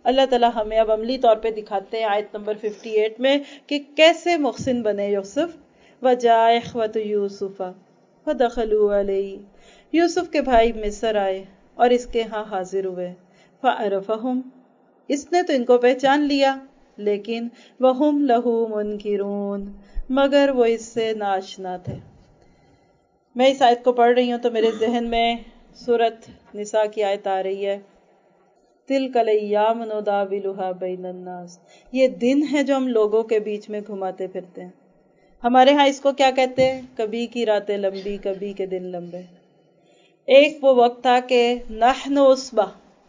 اللہ تعالیٰ ہمیں اب عملی طور پہ دکھاتے ہیں آیت نمبر 58 میں کہ کیسے محسن بنے یوسف. وَجَاءَ إِخْوَةُ يُوسُفَ فَدَخَلُوا عَلَيْهِ، یوسف کے بھائی مصر آئے اور اس کے ہاں حاضر ہوئے. فَعَرَفَهُمْ، اس نے تو ان کو پہچان لیا، لیکن وَهُمْ لَهُ مُنْكِرُونَ، مگر وہ اس سے ناآشنا تھے. میں اس آیت کو پڑھ رہی ہوں تو میرے ذہن میں سورۃ نساء کی آیت آ رہی ہے، تِلْكَ الْأَيَّامُ نُدَاوِلُهَا بَيْنَ النَّاسِ، یہ دن ہے جو ہم لوگوں کے بیچ میں گھماتے پھرتے ہیں. ہمارے ہاں اس کو کیا کہتے ہیں؟ کبھی کی راتیں لمبی، کبھی کے دن لمبے. ایک وہ وقت تھا کہ نحن عصبہ،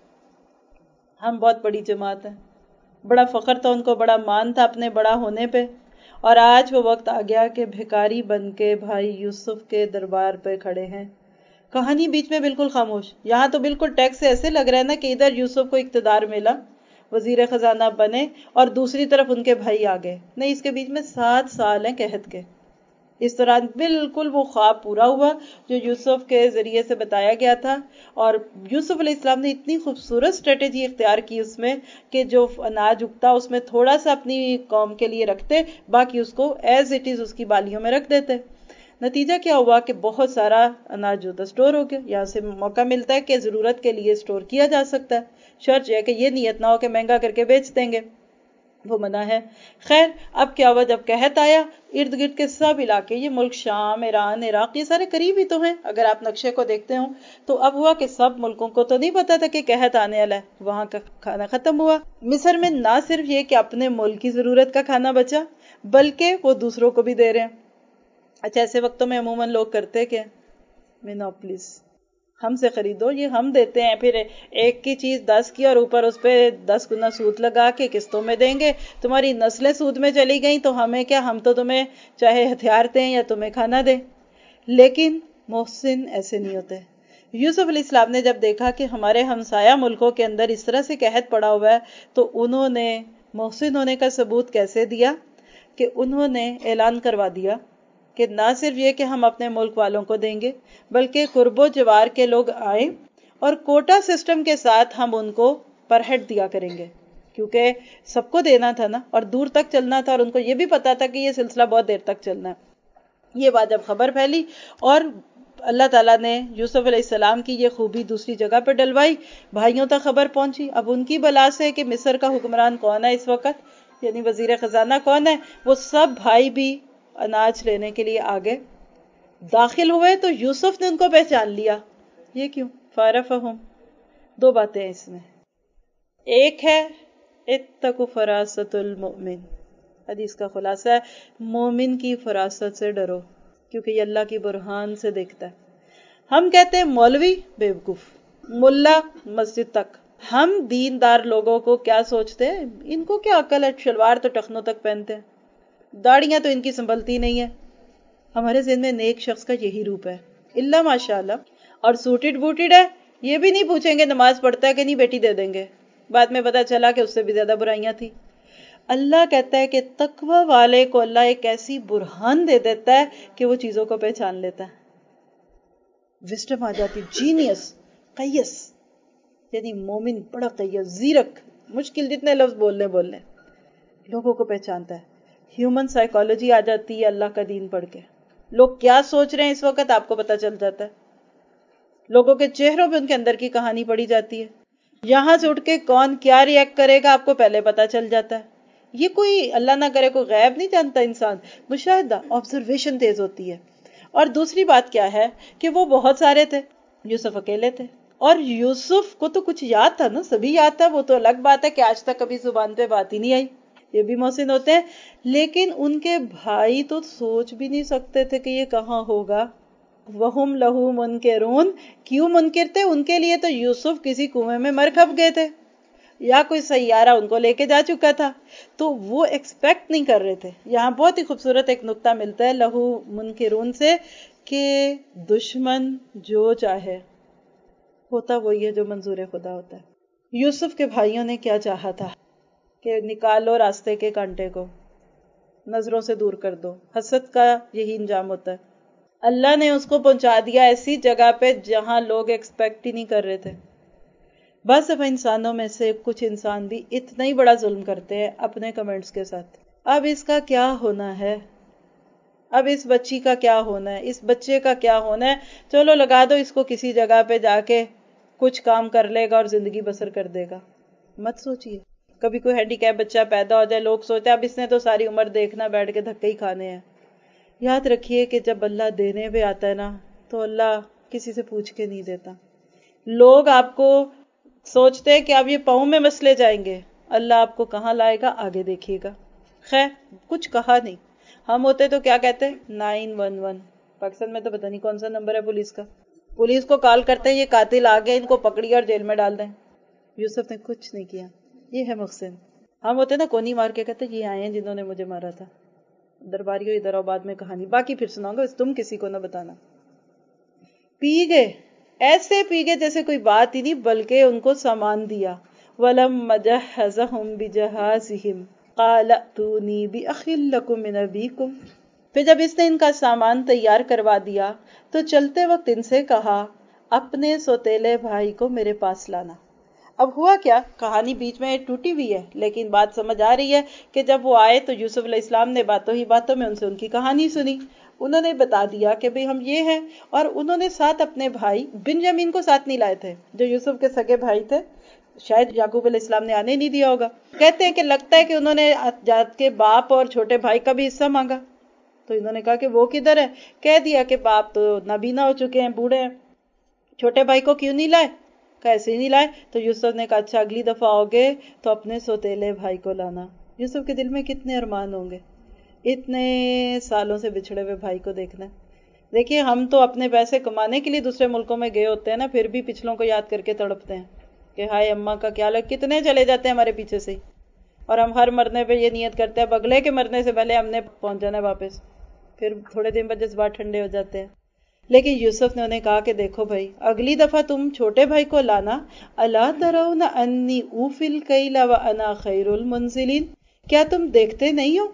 ہم بہت بڑی جماعت ہیں، بڑا فخر تھا ان کو، بڑا مان تھا اپنے بڑا ہونے پہ. اور آج وہ وقت آ گیا کہ بھکاری بن کے بھائی یوسف کے دربار پہ کھڑے ہیں. کہانی بیچ میں بالکل خاموش. یہاں تو بالکل ٹیکس سے ایسے لگ رہا ہے نا کہ ادھر یوسف کو اقتدار ملا، وزیر خزانہ بنے، اور دوسری طرف ان کے بھائی آ گئے. نہیں، اس کے بیچ میں 7 سال ہیں قحط کے. اس دوران بالکل وہ خواب پورا ہوا جو یوسف کے ذریعے سے بتایا گیا تھا. اور یوسف علیہ السلام نے اتنی خوبصورت اسٹریٹجی اختیار کی اس میں کہ جو اناج اگتا اس میں تھوڑا سا اپنی قوم کے لیے رکھتے، باقی اس کو ایز اٹ از اس کی بالیوں میں رکھ دیتے. نتیجہ کیا ہوا کہ بہت سارا اناج جو تھا اسٹور ہو گیا. یہاں سے موقع ملتا ہے کہ ضرورت کے لیے اسٹور کیا جا سکتا ہے، شرط یہ ہے کہ یہ نیت نہ ہو کہ مہنگا کر کے بیچ دیں گے، وہ منع ہے. خیر، اب کیا ہوا، جب قحط آیا ارد گرد کے سب علاقے، یہ ملک شام، ایران، عراق، یہ سارے قریب ہی تو ہیں اگر آپ نقشے کو دیکھتے ہوں. تو اب ہوا کہ سب ملکوں کو تو نہیں پتا تھا کہ قحط آنے والا ہے، وہاں کا کھانا ختم ہوا. مصر میں نہ صرف یہ کہ اپنے ملک کی ضرورت کا کھانا بچا، بلکہ وہ دوسروں کو بھی دے رہے ہیں. اچھا، ایسے وقتوں میں عموماً لوگ کرتے کیا؟ مینوپلیز، ہم سے خریدو، یہ ہم دیتے ہیں، پھر ایک کی چیز 10 کی اور اوپر اس پہ 10 گنا سود لگا کے قسطوں میں دیں گے. تمہاری نسلیں سود میں چلی گئیں تو ہمیں کیا، ہم تو تمہیں چاہے ہتھیار دیں یا تمہیں کھانا دیں. لیکن محسن ایسے نہیں ہوتے. یوسف علیہ السلام نے جب دیکھا کہ ہمارے ہمسایہ ملکوں کے اندر اس طرح سے قحط پڑا ہوا ہے تو انہوں نے محسن ہونے کا ثبوت کیسے دیا کہ انہوں نے اعلان کروا دیا کہ نہ صرف یہ کہ ہم اپنے ملک والوں کو دیں گے، بلکہ قرب و جوار کے لوگ آئیں اور کوٹا سسٹم کے ساتھ ہم ان کو پر ہیڈ دیا کریں گے، کیونکہ سب کو دینا تھا نا، اور دور تک چلنا تھا، اور ان کو یہ بھی پتا تھا کہ یہ سلسلہ بہت دیر تک چلنا ہے. یہ بات جب خبر پھیلی اور اللہ تعالیٰ نے یوسف علیہ السلام کی یہ خوبی دوسری جگہ پہ ڈلوائی، بھائیوں تک خبر پہنچی. اب ان کی بلا سے کہ مصر کا حکمران کون ہے اس وقت، یعنی وزیر خزانہ کون ہے، وہ سب بھائی بھی اناج لینے کے لیے آگے داخل ہوئے. تو یوسف نے ان کو پہچان لیا. یہ کیوں؟ فَعَرَفَهُمْ. 2 باتیں اس میں. ایک ہے اتقوا فراست المؤمن، حدیث کا خلاصہ ہے مومن کی فراست سے ڈرو، کیونکہ یہ اللہ کی برہان سے دیکھتا ہے. ہم کہتے ہیں مولوی بیوقوف، ملا مسجد تک. ہم دیندار لوگوں کو کیا سوچتے ہیں، ان کو کیا عقل ہے، شلوار تو ٹخنوں تک پہنتے ہیں، داڑیاں تو ان کی سنبھلتی نہیں ہے. ہمارے ذہن میں نیک شخص کا یہی روپ ہے، اللہ ماشاءاللہ، اور سوٹڈ بوٹڈ ہے، یہ بھی نہیں پوچھیں گے نماز پڑھتا ہے کہ نہیں، بیٹی دے دیں گے. بعد میں پتا چلا کہ اس سے بھی زیادہ برائیاں تھی. اللہ کہتا ہے کہ تقوی والے کو اللہ ایک ایسی برہان دے دیتا ہے کہ وہ چیزوں کو پہچان لیتا ہے، وزڈم آ جاتی، جینیس، قیس، یعنی مومن بڑا قیس، زیرک، مشکل جتنے لفظ بولنے لوگوں کو پہچانتا ہے. ہیومن سائیکالوجی آ جاتی ہے اللہ کا دین پڑھ کے. لوگ کیا سوچ رہے ہیں اس وقت آپ کو پتا چل جاتا ہے، لوگوں کے چہروں پہ ان کے اندر کی کہانی پڑی جاتی ہے. یہاں سے اٹھ کے کون کیا ری ایکٹ کرے گا آپ کو پہلے پتا چل جاتا ہے. یہ کوئی اللہ نہ کرے کوئی غیب نہیں جانتا انسان، مشاہدہ، آبزرویشن تیز ہوتی ہے. اور دوسری بات کیا ہے کہ وہ بہت سارے تھے، یوسف اکیلے تھے. اور یوسف کو تو کچھ یاد تھا نا، سبھی یاد تھا، وہ تو الگ بات ہے کہ آج تک کبھی زبان پہ بات ہی نہیں آئی، یہ بھی محسن ہوتے ہیں. لیکن ان کے بھائی تو سوچ بھی نہیں سکتے تھے کہ یہ کہاں ہوگا. وَهُمْ لَهُ مُنْكِرُونَ. کیوں منکر تھے؟ ان کے لیے تو یوسف کسی کنویں میں مر کھپ گئے تھے یا کوئی سیارہ ان کو لے کے جا چکا تھا، تو وہ ایکسپیکٹ نہیں کر رہے تھے. یہاں بہت ہی خوبصورت ایک نقطہ ملتا ہے لہو منکرون سے کہ دشمن جو چاہے ہوتا وہی ہے جو منظور خدا ہوتا ہے. یوسف کے بھائیوں نے کیا چاہا تھا کہ نکالو راستے کے کانٹے کو، نظروں سے دور کر دو. حسد کا یہی انجام ہوتا ہے. اللہ نے اس کو پہنچا دیا ایسی جگہ پہ جہاں لوگ ایکسپیکٹ ہی نہیں کر رہے تھے. بعض دفعہ انسانوں میں سے کچھ انسان بھی اتنا ہی بڑا ظلم کرتے ہیں اپنے کمنٹس کے ساتھ. اب اس کا کیا ہونا ہے، اب اس بچی کا کیا ہونا ہے، اس بچے کا کیا ہونا ہے، چلو لگا دو اس کو کسی جگہ پہ جا کے کچھ کام کر لے گا اور زندگی بسر کر دے گا. مت سوچیے. کبھی کوئی ہینڈی کیپ بچہ پیدا ہو جائے، لوگ سوچتے ہیں اب اس نے تو ساری عمر دیکھنا بیٹھ کے دھکے ہی کھانے ہیں. یاد رکھیے کہ جب اللہ دینے پہ آتا ہے نا تو اللہ کسی سے پوچھ کے نہیں دیتا. لوگ آپ کو سوچتے ہیں کہ اب یہ پاؤں میں مسلے جائیں گے، اللہ آپ کو کہاں لائے گا آگے دیکھیے گا. خیر کچھ کہا نہیں. ہم ہوتے تو کیا کہتے 911. پاکستان میں تو پتہ نہیں کون سا نمبر ہے پولیس کا. پولیس کو کال کرتے ہیں یہ قاتل آ گئے، ان کو پکڑیے اور جیل میں ڈال دیں. یوسف نے کچھ نہیں کیا. یہ ہے محسن. ہم ہوتے نا کونی مار کے کہتے یہ آئے ہیں جنہوں نے مجھے مارا تھا. درباریوں ادھر آؤ بعد میں کہانی باقی پھر سناؤں گا، تم کسی کو نہ بتانا. پی گئے، ایسے پی گئے جیسے کوئی بات ہی نہیں، بلکہ ان کو سامان دیا. وَلَمَّ جَهَّزَهُمْ بِجَهَازِهِمْ قَالَ ائْتُونِي بِأَخٍ لَكُم مِّنْ أَبِيكُمْ. پھر جب اس نے ان کا سامان تیار کروا دیا تو چلتے وقت ان سے کہا اپنے سوتیلے بھائی کو میرے پاس لانا. اب ہوا کیا، کہانی بیچ میں ٹوٹی ہوئی ہے لیکن بات سمجھ آ رہی ہے کہ جب وہ آئے تو یوسف علیہ السلام نے باتوں ہی باتوں میں ان سے ان کی کہانی سنی. انہوں نے بتا دیا کہ بھئی ہم یہ ہیں، اور انہوں نے ساتھ اپنے بھائی بنیامین کو ساتھ نہیں لائے تھے جو یوسف کے سگے بھائی تھے. شاید یعقوب علیہ السلام نے آنے نہیں دیا ہوگا. کہتے ہیں کہ لگتا ہے کہ انہوں نے جات کے باپ اور چھوٹے بھائی کا بھی حصہ مانگا. تو انہوں نے کہا کہ وہ کدھر ہے، کہہ دیا کہ باپ تو نابینا ہو چکے ہیں، بوڑھے ہیں. چھوٹے بھائی کو کیوں نہیں لائے، کیسے نہیں لائے. تو یوسف نے کہا اچھا اگلی دفعہ آؤ گے تو اپنے سوتیلے بھائی کو لانا. یوسف کے دل میں کتنے ارمان ہوں گے، اتنے سالوں سے بچھڑے ہوئے بھائی کو دیکھنا. دیکھیے ہم تو اپنے پیسے کمانے کے لیے دوسرے ملکوں میں گئے ہوتے ہیں نا، پھر بھی پچھلوں کو یاد کر کے تڑپتے ہیں کہ ہائے اماں کا کیا لگ، کتنے چلے جاتے ہیں ہمارے پیچھے سے. اور ہم ہر مرنے پہ یہ نیت کرتے ہیں بگلے کے مرنے سے پہلے ہم نے پہنچ جانا ہے واپس. پھر تھوڑے دن بعد جذبات ٹھنڈے ہو جاتے ہیں. لیکن یوسف نے انہیں کہا کہ دیکھو بھائی اگلی دفعہ تم چھوٹے بھائی کو لانا. الا ترون انی اوفی الکیل وانا خیر المنزلین. کیا تم دیکھتے نہیں ہو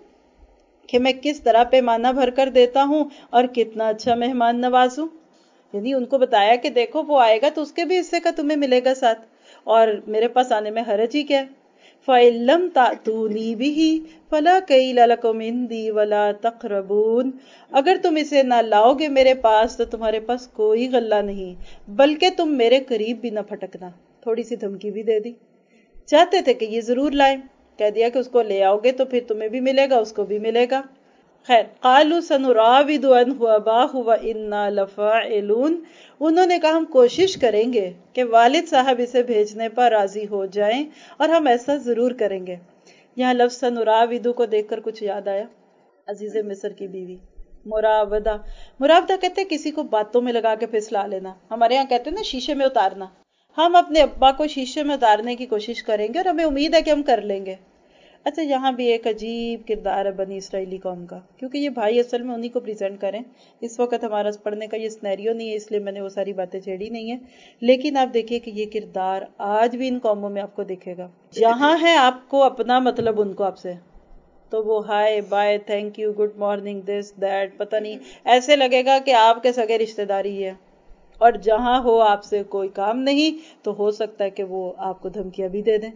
کہ میں کس طرح پیمانہ بھر کر دیتا ہوں اور کتنا اچھا مہمان نواز ہوں. یعنی ان کو بتایا کہ دیکھو وہ آئے گا تو اس کے بھی حصے کا تمہیں ملے گا ساتھ، اور میرے پاس آنے میں حرج ہی کیا ہے. فَإِن لَّمْ تَأْتُونِي بِهِ فَلَا كَيْلَ لَكُمْ عِندِي وَلَا تَقْرَبُونَ. اگر تم اسے نہ لاؤ گے میرے پاس تو تمہارے پاس کوئی غلہ نہیں، بلکہ تم میرے قریب بھی نہ پھٹکنا. تھوڑی سی دھمکی بھی دے دی. چاہتے تھے کہ یہ ضرور لائیں، کہہ دیا کہ اس کو لے آؤ گے تو پھر تمہیں بھی ملے گا اس کو بھی ملے گا. خیر قالوا سنراود عنه اباه وانا لفاعلون. انہوں نے کہا ہم کوشش کریں گے کہ والد صاحب اسے بھیجنے پر راضی ہو جائیں اور ہم ایسا ضرور کریں گے. یہاں لفظ سنراود کو دیکھ کر کچھ یاد آیا. عزیز مصر کی بیوی مراودہ. مراودہ کہتے ہیں کسی کو باتوں میں لگا کے پھسلا لینا. ہمارے یہاں کہتے ہیں نا شیشے میں اتارنا. ہم اپنے ابا کو شیشے میں اتارنے کی کوشش کریں گے اور ہمیں امید ہے کہ ہم کر لیں گے. اچھا یہاں بھی ایک عجیب کردار ہے بنی اسرائیلی قوم کا، کیونکہ یہ بھائی اصل میں انہی کو پریزنٹ کریں. اس وقت ہمارا پڑھنے کا یہ سنیریو نہیں ہے، اس لیے میں نے وہ ساری باتیں چھیڑی نہیں ہے. لیکن آپ دیکھیے کہ یہ کردار آج بھی ان قوموں میں آپ کو دکھے گا. جہاں ہے آپ کو اپنا مطلب ان کو آپ سے، تو وہ hi bye thank you good morning this that پتہ نہیں ایسے لگے گا کہ آپ کے سگے رشتے داری ہے. اور جہاں ہو آپ سے کوئی کام نہیں تو ہو سکتا ہے کہ وہ آپ کو دھمکیاں بھی دے دیں.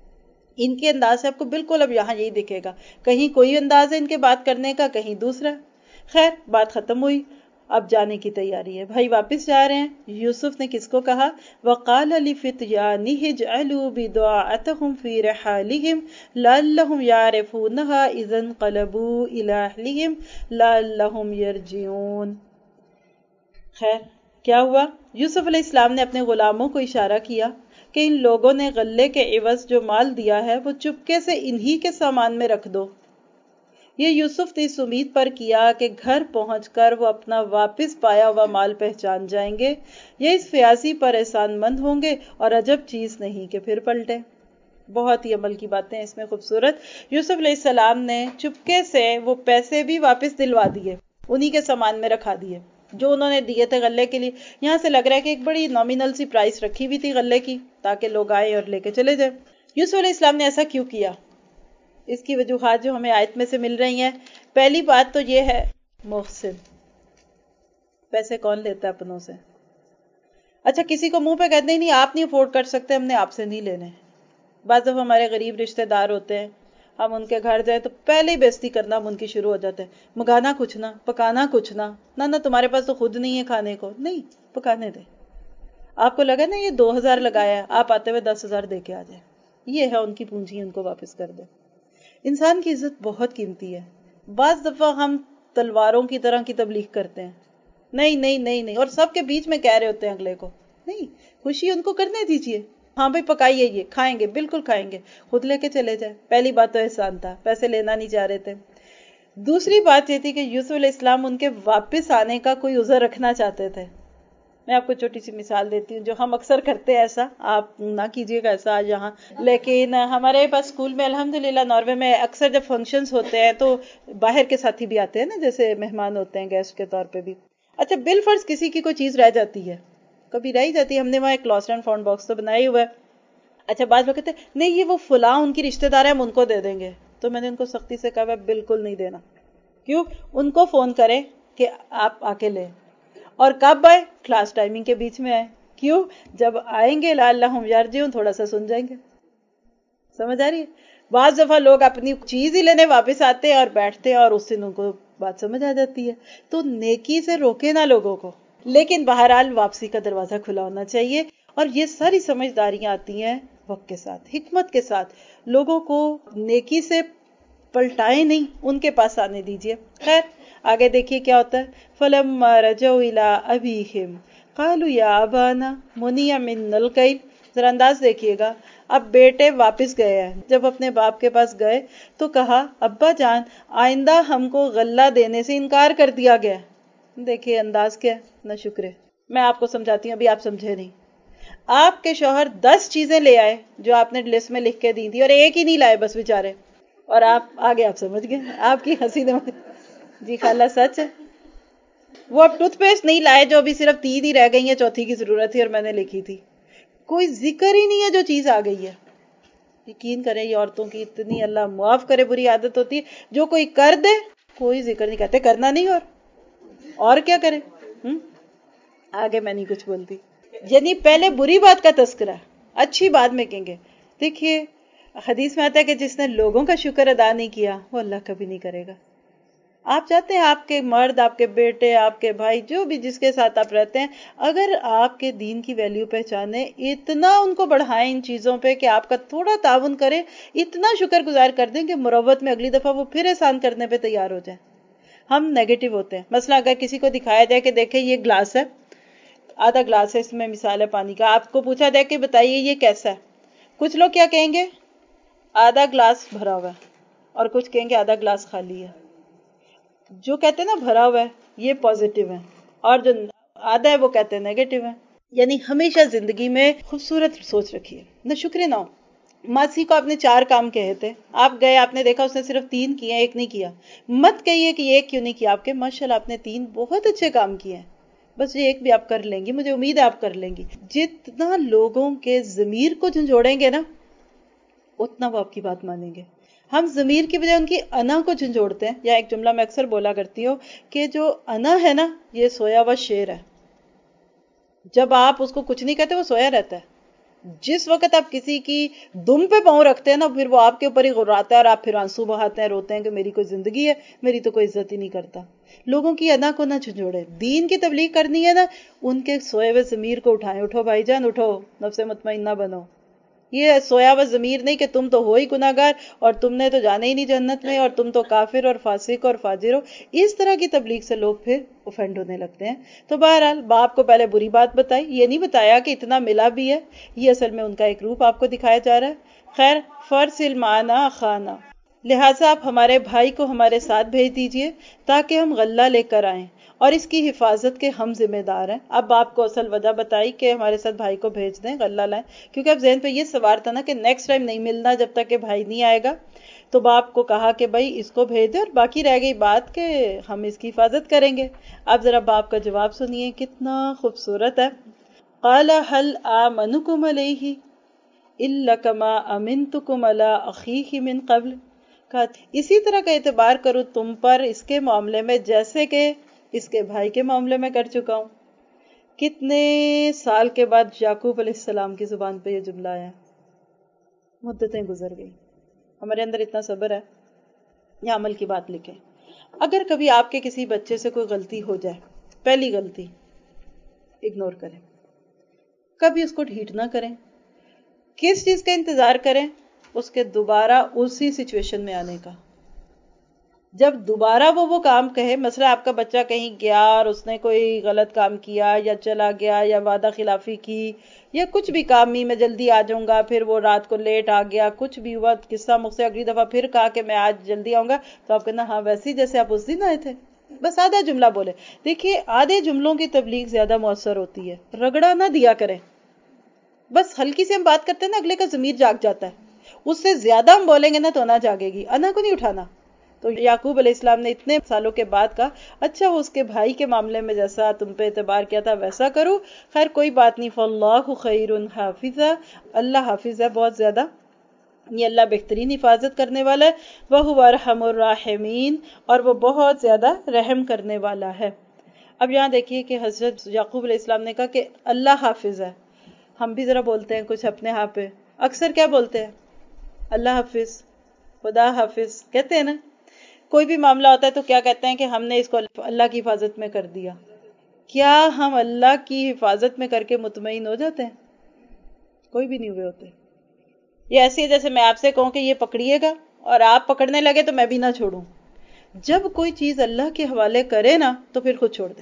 ان کے انداز سے آپ کو بالکل اب یہاں یہی دکھے گا، کہیں کوئی انداز ہے ان کے بات کرنے کا، کہیں دوسرا. خیر بات ختم ہوئی، اب جانے کی تیاری ہے. بھائی واپس جا رہے ہیں. یوسف نے کس کو کہا وقال لفتيانه اجعلوا بضاعتهم في رحالهم لعلهم يعرفونها اذا انقلبوا الى اهلهم لعلهم يرجعون. خیر کیا ہوا، یوسف علیہ السلام نے اپنے غلاموں کو اشارہ کیا کہ ان لوگوں نے غلے کے عوض جو مال دیا ہے وہ چپکے سے انہی کے سامان میں رکھ دو. یہ یوسف نے اس امید پر کیا کہ گھر پہنچ کر وہ اپنا واپس پایا ہوا مال پہچان جائیں گے، یا اس فیاضی پر احسان مند ہوں گے، اور عجب چیز نہیں کہ پھر پلٹے. بہت ہی عمل کی باتیں اس میں خوبصورت. یوسف علیہ السلام نے چپکے سے وہ پیسے بھی واپس دلوا دیے، انہی کے سامان میں رکھا دیے جو انہوں نے دیے تھے غلے کے لیے. یہاں سے لگ رہا ہے کہ ایک بڑی نامینل سی پرائس رکھی ہوئی تھی غلے کی تاکہ لوگ آئیں اور لے کے چلے جائیں. یوسف علیہ السلام نے ایسا کیوں کیا، اس کی وجوہات جو ہمیں آیت میں سے مل رہی ہیں. پہلی بات تو یہ ہے محسن. پیسے کون لیتا ہے اپنوں سے؟ اچھا کسی کو منہ پہ کہتے ہیں نہیں آپ نہیں افورڈ کر سکتے، ہم نے آپ سے نہیں لینے. بعض دفعہ ہمارے غریب رشتہ دار ہوتے ہیں، ہم ان کے گھر جائیں تو پہلے ہی بےزتی کرنا ہم ان کی شروع ہو جاتے ہیں. منگانا کچھ نہ، پکانا کچھ نہ تمہارے پاس تو خود نہیں ہے کھانے کو. نہیں، پکانے دے. آپ کو لگا نا یہ 2000 لگایا ہے، آپ آتے ہوئے 10,000 دے کے آ جائیں. یہ ہے ان کی پونجی، ان کو واپس کر دیں. انسان کی عزت بہت قیمتی ہے. بعض دفعہ ہم تلواروں کی طرح کی تبلیغ کرتے ہیں، نہیں نہیں نہیں نہیں، اور سب کے بیچ میں کہہ رہے ہوتے ہیں اگلے کو نہیں، خوشی ان کو کرنے دیجیے. ہاں بھائی پکائیے، یہ کھائیں گے، بالکل کھائیں گے، خود لے کے چلے جائیں. پہلی بات تو احسان تھا، پیسے لینا نہیں چاہ رہے تھے. دوسری بات یہ تھی کہ یوسف علیہ السلام ان کے واپس آنے کا کوئی عذر رکھنا چاہتے تھے. میں آپ کو چھوٹی سی مثال دیتی ہوں جو ہم اکثر کرتے ہیں، ایسا آپ نہ کیجیے گا ایسا آج یہاں، لیکن ہمارے پاس اسکول میں الحمدللہ ناروے میں اکثر جب فنکشنز ہوتے ہیں تو باہر کے ساتھی بھی آتے ہیں نا، جیسے مہمان ہوتے ہیں گیسٹ کے طور پہ بھی. اچھا بالفرض کسی کی کوئی چیز رہ جاتی ہے، کبھی رہ جاتی ہے، ہم نے وہاں ایک لاسٹ اینڈ فاؤنڈ باکس تو بنایا ہی ہوا ہے. اچھا بعض لوگ کہتے ہیں نہیں یہ وہ فلاں ان کی رشتہ دار ہے، ہم ان کو دے دیں گے. تو میں نے ان کو سختی سے کہا بالکل نہیں دینا. کیوں؟ ان کو فون کرے کہ آپ آ کے لیں. اور کب آئے؟ کلاس ٹائمنگ کے بیچ میں آئے. کیوں؟ جب آئیں گے لعلہم یرجعون تھوڑا سا سن جائیں گے. سمجھ آ رہی ہے؟ بعض دفعہ لوگ اپنی چیز ہی لینے واپس آتے ہیں اور بیٹھتے ہیں اور اس دن ان کو بات سمجھ آ جاتی ہے. تو نیکی سے روکے نہ لوگوں کو، لیکن بہرحال واپسی کا دروازہ کھلا ہونا چاہیے. اور یہ ساری سمجھداریاں آتی ہیں وقت کے ساتھ، حکمت کے ساتھ. لوگوں کو نیکی سے پلٹائے نہیں، ان کے پاس آنے دیجیے. خیر آگے دیکھیے کیا ہوتا ہے. فَلَمَّا رَجَعُوا إِلَىٰ أَبِيهِمْ قَالُوا يَا أَبَانَا مُنِعَ مِنَّا الْكَيْلُ. ذرا انداز دیکھیے گا. اب بیٹے واپس گئے ہیں، جب اپنے باپ کے پاس گئے تو کہا ابا جان آئندہ ہم کو غلہ دینے سے انکار کر دیا گیا. دیکھیے انداز کیا ہے، نہ شکر ہے. میں آپ کو سمجھاتی ہوں، ابھی آپ سمجھے نہیں. آپ کے شوہر 10 چیزیں لے آئے جو آپ نے لسٹ میں لکھ کے دی تھی اور ایک ہی نہیں لائے بس بیچارے، اور آپ آگے آپ سمجھ گئے. آپ کی ہنسی نے جی خالہ سچ ہے. وہ اب ٹوتھ پیسٹ نہیں لائے جو ابھی صرف 3 ہی رہ گئی ہیں، چوتھی کی ضرورت تھی اور میں نے لکھی تھی. کوئی ذکر ہی نہیں ہے جو چیز آ گئی ہے. یقین کریں یہ عورتوں کی اتنی اللہ معاف کرے بری عادت ہوتی ہے، جو کوئی کر دے کوئی ذکر نہیں کرتے، کرنا نہیں اور کیا کرے. آگے میں نہیں کچھ بولتی. یعنی پہلے بری بات کا تذکرہ، اچھی بات میں کہیں گے. دیکھیے حدیث میں آتا ہے کہ جس نے لوگوں کا شکر ادا نہیں کیا وہ اللہ کبھی نہیں کرے گا. آپ چاہتے ہیں آپ کے مرد، آپ کے بیٹے، آپ کے بھائی، جو بھی جس کے ساتھ آپ رہتے ہیں، اگر آپ کے دین کی ویلیو پہچانے، اتنا ان کو بڑھائیں ان چیزوں پہ کہ آپ کا تھوڑا تعاون کریں، اتنا شکر گزار کر دیں کہ مروت میں اگلی دفعہ وہ پھر احسان کرنے پہ تیار ہو جائیں. ہم نیگیٹو ہوتے ہیں. مثلا اگر کسی کو دکھایا جائے کہ دیکھیں یہ گلاس ہے، آدھا گلاس ہے، اس میں مثال ہے پانی کا، آپ کو پوچھا جائے کہ بتائیے یہ کیسا ہے، کچھ لوگ کیا کہیں گے؟ آدھا گلاس بھرا ہوا ہے، اور کچھ کہیں گے آدھا گلاس خالی ہے. جو کہتے ہیں نا بھرا ہوا ہے یہ پازیٹیو ہے، اور جو آدھا ہے وہ کہتے ہیں نیگیٹو ہے. یعنی ہمیشہ زندگی میں خوبصورت سوچ رکھیے، نہ شکریہ نہ ہو. ماسی کو آپ نے 4 کام کہے تھے، آپ گئے، آپ نے دیکھا اس نے صرف 3 کیے، 1 نہیں کیا. مت کہیے کہ یہ 1 کیوں نہیں کیا. آپ کے ماشاءاللہ آپ نے 3 بہت اچھے کام کیے ہیں، بس یہ 1 بھی آپ کر لیں گی، مجھے امید ہے آپ کر لیں گی. جتنا لوگوں کے ضمیر کو جھنجھوڑیں گے نا اتنا وہ آپ کی بات مانیں گے. ہم ضمیر کی بجائے ان کی انا کو جھنجھوڑتے ہیں. یا ایک جملہ میں اکثر بولا کرتی ہوں کہ جو انا ہے نا یہ سویا ہوا شیر ہے. جب آپ اس کو کچھ نہیں کہتے وہ سویا رہتا ہے. جس وقت آپ کسی کی دم پہ پاؤں رکھتے ہیں نا پھر وہ آپ کے اوپر ہی غراتا ہے اور آپ پھر آنسو بہاتے ہیں، روتے ہیں کہ میری کوئی زندگی ہے، میری تو کوئی عزت ہی نہیں کرتا. لوگوں کی انا کو نہ جھنجھوڑے. دین کی تبلیغ کرنی ہے نا، ان کے سوئے ہوئے ضمیر کو اٹھائیں. اٹھو بھائی جان اٹھو، نفس مطمئنہ بنو. یہ سویا ہوا ضمیر نہیں کہ تم تو ہو ہی گناہگار اور تم نے تو جانے ہی نہیں جنت میں اور تم تو کافر اور فاسق اور فاجر ہو. اس طرح کی تبلیغ سے لوگ پھر اوفینڈ ہونے لگتے ہیں. تو بہرحال باپ کو پہلے بری بات بتائی، یہ نہیں بتایا کہ اتنا ملا بھی ہے، یہ اصل میں ان کا ایک روپ آپ کو دکھایا جا رہا ہے. خیر فرسل معنا خانا، لہٰذا آپ ہمارے بھائی کو ہمارے ساتھ بھیج دیجئے تاکہ ہم غلہ لے کر آئیں اور اس کی حفاظت کے ہم ذمہ دار ہیں. اب آپ کو اصل وجہ بتائی کہ ہمارے ساتھ بھائی کو بھیج دیں، غلہ لائیں، کیونکہ اب ذہن پہ یہ سوار تھا نا کہ نیکسٹ ٹائم نہیں ملنا جب تک کہ بھائی نہیں آئے گا. تو باپ کو کہا کہ بھائی اس کو بھیج دیں اور باقی رہ گئی بات کہ ہم اس کی حفاظت کریں گے. اب ذرا باپ کا جواب سنیے، کتنا خوبصورت ہے. قال هل آمنكم عليه الا كما امنتكم على اخيه من قبل. اسی طرح کا اعتبار کروں تم پر اس کے معاملے میں جیسے کہ اس کے بھائی کے معاملے میں کر چکا ہوں. کتنے سال کے بعد یعقوب علیہ السلام کی زبان پہ یہ جملہ آیا؟ مدتیں گزر گئی. ہمارے اندر اتنا صبر ہے یا عمل کی بات لکھیں. اگر کبھی آپ کے کسی بچے سے کوئی غلطی ہو جائے، پہلی غلطی اگنور کریں، کبھی اس کو ڈھیٹ نہ کریں. کس چیز کا انتظار کریں؟ اس کے دوبارہ اسی سچویشن میں آنے کا. جب دوبارہ وہ کام کہے، مثلا آپ کا بچہ کہیں گیا اور اس نے کوئی غلط کام کیا یا چلا گیا یا وعدہ خلافی کی یا کچھ بھی کام، میں جلدی آ جاؤں گا، پھر وہ رات کو لیٹ آ گیا، کچھ بھی ہوا قصہ، مجھ سے اگلی دفعہ پھر کہا کہ میں آج جلدی آؤں گا، تو آپ کہنا ہاں ویسے ہی جیسے آپ اس دن آئے تھے. بس آدھا جملہ بولے. دیکھیے آدھے جملوں کی تبلیغ زیادہ مؤثر ہوتی ہے. رگڑا نہ دیا کریں. بس ہلکی سے ہم بات کرتے ہیں نا، اگلے کا ضمیر جاگ جاتا ہے. اس سے زیادہ ہم بولیں گے نا تو نہ جاگے گی، انا کو نہیں اٹھانا. تو یعقوب علیہ السلام نے اتنے سالوں کے بعد کہا اچھا وہ اس کے بھائی کے معاملے میں جیسا تم پہ اعتبار کیا تھا ویسا کرو، خیر کوئی بات نہیں، فاللہ خیر حافظ، اللہ حافظ ہے بہت زیادہ، یہ اللہ بہترین حفاظت کرنے والا ہے، وَهُوَ أَرْحَمُ الراحمین، اور وہ بہت زیادہ رحم کرنے والا ہے. اب یہاں دیکھیے کہ حضرت یعقوب علیہ السلام نے کہا کہ اللہ حافظ ہے. ہم بھی ذرا بولتے ہیں کچھ اپنے ہاں پہ، اکثر کیا بولتے ہیں؟ اللہ حافظ، خدا حافظ کہتے ہیں نا. کوئی بھی معاملہ ہوتا ہے تو کیا کہتے ہیں کہ ہم نے اس کو اللہ کی حفاظت میں کر دیا. کیا ہم اللہ کی حفاظت میں کر کے مطمئن ہو جاتے ہیں؟ کوئی بھی نہیں ہوئے ہوتے. یہ ایسی ہے جیسے میں آپ سے کہوں کہ یہ پکڑیے گا اور آپ پکڑنے لگے تو میں بھی نہ چھوڑوں. جب کوئی چیز اللہ کے حوالے کرے نا تو پھر خود چھوڑ دے،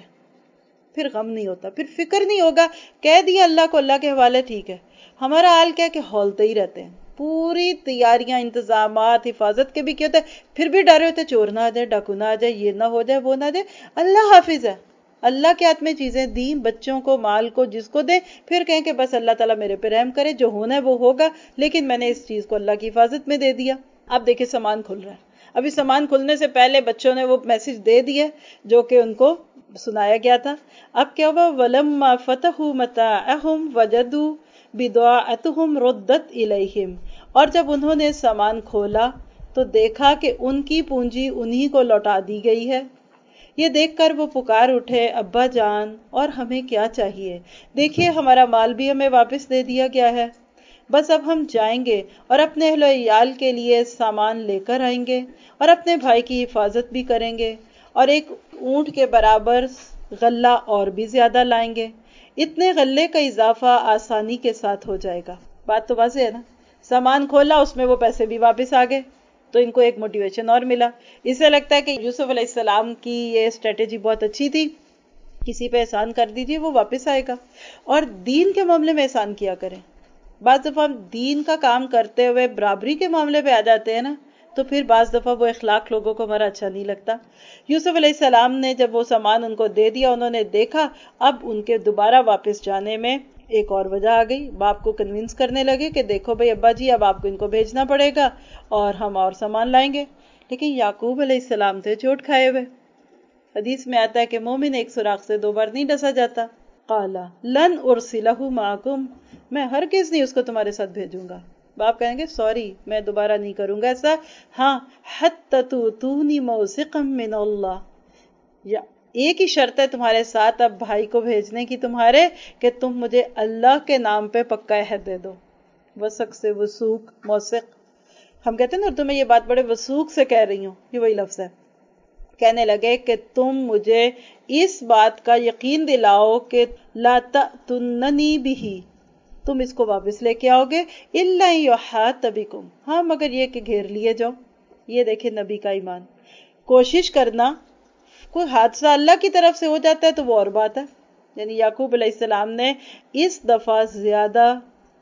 پھر غم نہیں ہوتا، پھر فکر نہیں ہوگا. کہہ دیا اللہ کو اللہ کے حوالے، ٹھیک ہے. ہمارا حال کیا کہ ہولتے ہی رہتے ہیں، پوری تیاریاں انتظامات حفاظت کے بھی کیا ہوتے ہیں، پھر بھی ڈرے ہوتے چور نہ آ جائے، ڈاکو نہ آ جائے، یہ نہ ہو جائے، وہ نہ جائے. اللہ حافظ ہے. اللہ کے ہاتھ میں چیزیں دیں، بچوں کو، مال کو، جس کو دیں، پھر کہیں کہ بس اللہ تعالیٰ میرے پہ رحم کرے، جو ہونا ہے وہ ہوگا، لیکن میں نے اس چیز کو اللہ کی حفاظت میں دے دیا. اب دیکھیں سامان کھل رہا ہے. ابھی سامان کھلنے سے پہلے بچوں نے وہ میسج دے دیے جو کہ ان کو سنایا گیا تھا. اب کیا ہوا؟ وَلَمَّا فَتَحُوا مَتَاعَهُمْ وَجَدُوا بِضَاعَتَهُمْ رُدَّتْ إِلَيْهِمْ، اور جب انہوں نے سامان کھولا تو دیکھا کہ ان کی پونجی انہی کو لوٹا دی گئی ہے. یہ دیکھ کر وہ پکار اٹھے، ابا جان اور ہمیں کیا چاہیے، دیکھیے ہمارا مال بھی ہمیں واپس دے دیا گیا ہے، بس اب ہم جائیں گے اور اپنے اہل و عیال کے لیے سامان لے کر آئیں گے اور اپنے بھائی کی حفاظت بھی کریں گے، اور ایک اونٹ کے برابر غلہ اور بھی زیادہ لائیں گے. اتنے غلے کا اضافہ آسانی کے ساتھ ہو جائے گا. بات تو واضح ہے نا. سامان کھولا، اس میں وہ پیسے بھی واپس آ گئے، تو ان کو ایک موٹیویشن اور ملا. اسے لگتا ہے کہ یوسف علیہ السلام کی یہ اسٹریٹجی بہت اچھی تھی، کسی پہ احسان کر دیجیے وہ واپس آئے گا. اور دین کے معاملے میں احسان کیا کریں. بعض دفعہ ہم دین کا کام کرتے ہوئے برابری کے معاملے پہ آ جاتے ہیں نا، تو پھر بعض دفعہ وہ اخلاق لوگوں کو ہمارا اچھا نہیں لگتا. یوسف علیہ السلام نے جب وہ سامان ان کو دے دیا، انہوں نے دیکھا، اب ان کے دوبارہ واپس جانے میں ایک اور وجہ آ گئی. باپ کو کنونس کرنے لگے کہ دیکھو بھائی ابا جی، اب آپ کو ان کو بھیجنا پڑے گا اور ہم اور سامان لائیں گے. لیکن یعقوب علیہ السلام تھے چوٹ کھائے ہوئے. حدیث میں آتا ہے کہ مومن ایک سوراخ سے 2 بار نہیں ڈسا جاتا. قال لن ارسلہ معکم، میں ہرگز نہیں اس کو تمہارے ساتھ بھیجوں گا. باپ کہیں گے سوری، میں دوبارہ نہیں کروں گا ایسا. ہاں، حتی تؤتونی موثقا من اللہ، یا ایک ہی شرط ہے تمہارے ساتھ اب بھائی کو بھیجنے کی تمہارے، کہ تم مجھے اللہ کے نام پہ پکا عہد دے دو. وثق سے وثوق، موثق، ہم کہتے ہیں نا اردو میں یہ بات بڑے وثوق سے کہہ رہی ہوں، یہ وہی لفظ ہے. کہنے لگے کہ تم مجھے اس بات کا یقین دلاؤ کہ لا تأتوننی بہ، تم اس کو واپس لے کے آؤ گے، الا یحاط بکم، ہاں مگر یہ کہ گھیر لیے جاؤ. یہ دیکھیں نبی کا ایمان. کوشش کرنا، کوئی حادثہ اللہ کی طرف سے ہو جاتا ہے تو وہ اور بات ہے. یعنی یعقوب علیہ السلام نے اس دفعہ زیادہ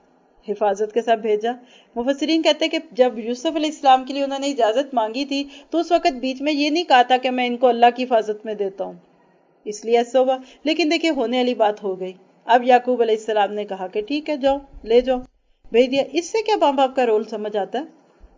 حفاظت کے ساتھ بھیجا. مفسرین کہتے ہیں کہ جب یوسف علیہ السلام کے لیے انہوں نے اجازت مانگی تھی تو اس وقت بیچ میں یہ نہیں کہا تھا کہ میں ان کو اللہ کی حفاظت میں دیتا ہوں، اس لیے ایسا ہوا. لیکن دیکھیں ہونے والی بات ہو گئی. اب یعقوب علیہ السلام نے کہا کہ ٹھیک ہے جاؤ، لے جاؤ، بھیج دیا. اس سے کیا ماں باپ کا رول سمجھ آتا ہے؟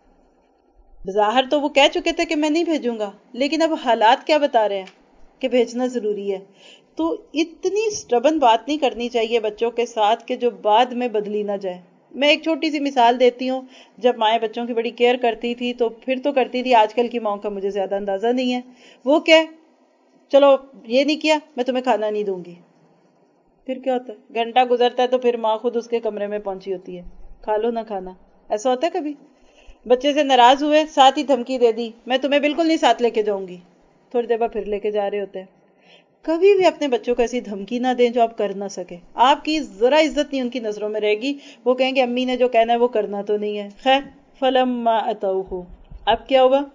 ظاہر تو وہ کہہ چکے تھے کہ میں نہیں بھیجوں گا، لیکن اب حالات کیا بتا رہے ہیں کہ بھیجنا ضروری ہے. تو اتنی سٹبن بات نہیں کرنی چاہیے بچوں کے ساتھ کہ جو بعد میں بدلی نہ جائے. میں ایک چھوٹی سی مثال دیتی ہوں. جب مائیں بچوں کی بڑی کیئر کرتی تھی تو پھر تو کرتی تھی، آج کل کی ماؤں کا مجھے زیادہ اندازہ نہیں ہے. وہ کیا، چلو یہ نہیں کیا میں تمہیں کھانا نہیں دوں گی. پھر کیا ہوتا ہے؟ گھنٹہ گزرتا ہے تو پھر ماں خود اس کے کمرے میں پہنچی ہوتی ہے، کھا لو نہ کھانا. ایسا ہوتا ہے کبھی؟ بچے سے ناراض ہوئے، ساتھ ہی دھمکی دے دی، میں تمہیں بالکل نہیں ساتھ لے کے جاؤں گی. تھوڑی دیر بعد پھر لے کے جا رہے ہوتے ہیں. کبھی بھی اپنے بچوں کو ایسی دھمکی نہ دیں جو آپ کر نہ سکے. آپ کی ذرا عزت نہیں ان کی نظروں میں رہے گی. وہ کہیں گے امی نے جو کہنا ہے وہ کرنا تو نہیں ہے. خیر فلما اتوہ، اب کیا ہوا؟